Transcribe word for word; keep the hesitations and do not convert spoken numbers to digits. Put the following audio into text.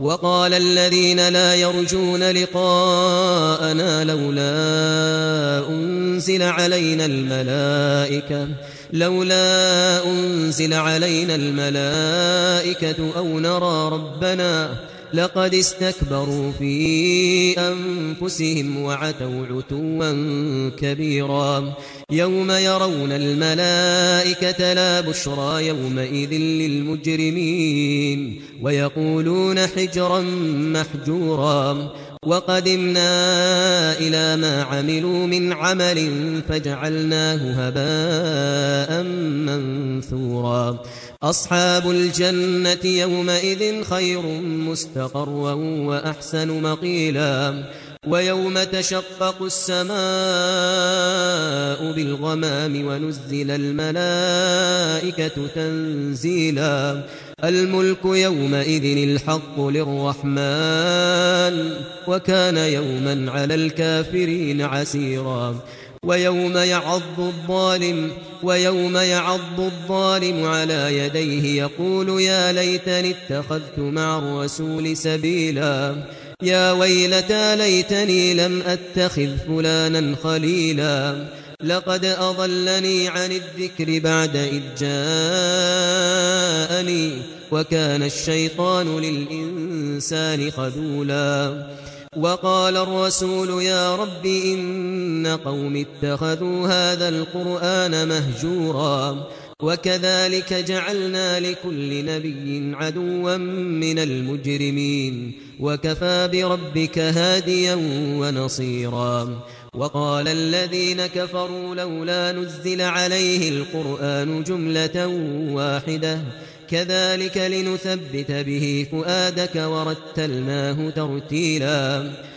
وقال الذين لا يرجون لقاءنا لولا أنزل علينا الملائكة لولا أنزل علينا الملائكة أو نرى ربنا لقد استكبروا في أنفسهم وعتوا عتوا كبيرا يوم يرون الملائكة لا بشرى يومئذ للمجرمين ويقولون حجرا محجورا وقدمنا إلى ما عملوا من عمل فجعلناه هباء منثورا أصحاب الجنة يومئذ خير مستقرا وأحسن مقيلا ويوم تشقق السماء بالغمام ونزل الملائكة تنزيلا الملك يومئذ الحق للرحمن وكان يوما على الكافرين عسيرا ويوم يعض الظالم ويوم يعض الظالم على يديه يقول يا ليتني اتخذت مع الرسول سبيلا يا ويلتى ليتني لم أتخذ فلانا خليلا لقد أضلني عن الذكر بعد إذ جاءني وكان الشيطان للإنسان خذولا وقال الرسول يا رب إن قوم اتخذوا هذا القرآن مهجورا وكذلك جعلنا لكل نبي عدوا من المجرمين وكفى بربك هاديا ونصيرا وقال الذين كفروا لولا نزل عليه القرآن جملة واحدة كذلك لنثبت به فؤادك ورتلناه ترتيلا